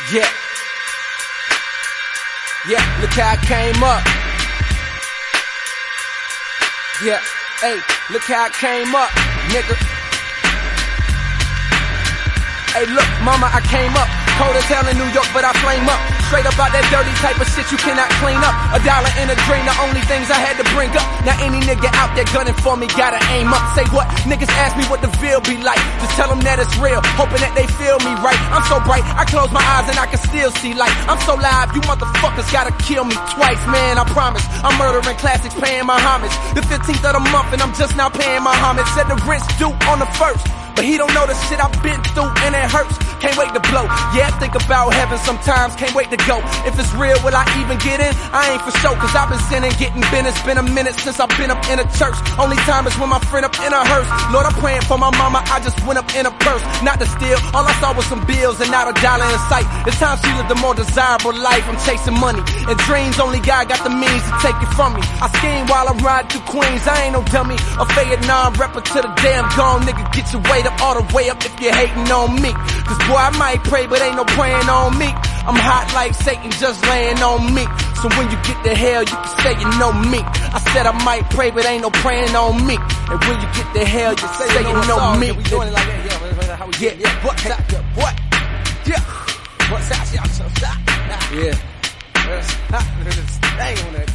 Yeah. Yeah, look how I came up. Yeah, hey, look how I came up, nigga. Hey, look, mama, I came up. Cold as hell in New York, but I flame up. Straight up out that dirty type of shit you cannot clean up. $1 in a drain, the only things I had to bring up. Now any nigga out there gunning for me gotta aim up. Say what? Niggas ask me what the feel be like. Just tell them that it's real, hoping that they feel me right. I'm so bright, I close my eyes and I can still see light. I'm so live, you motherfuckers gotta kill me twice, man, I promise. I'm murdering classics, paying my homage. The 15th of the month and I'm just now paying my homage. Said the rent's due on the 1st. But he don't know the shit I've been through and it hurts. Can't wait to blow. Yeah, I think about heaven sometimes. Can't wait to go. If it's real, will I even get in? I ain't for sure, cause I've been sinning, getting bent. It's been a minute since I've been up in a church. Only time is when my friend up in a hearse. Lord, I'm praying for my mama. I just went up in a purse. Not to steal. All I saw was some bills and not $1 in sight. It's time she lived a more desirable life. I'm chasing money. And dreams, only God got the means to take it from me. I scheme while I'm riding through Queens. I ain't no dummy. A Vietnam rapper to the damn gone. Nigga, get your weight up all the way up if you're hating on me. Cause boy, I might pray, but ain't no praying on me. I'm hot like Satan just laying on me. So when you get to hell, you can say you know me. I said I might pray, but ain't no praying on me. And when you get to hell, you say you know me. We doing it like that, yeah. How we Yeah, yeah. what's up? What? Yeah. What's up? Yeah. Dang on that.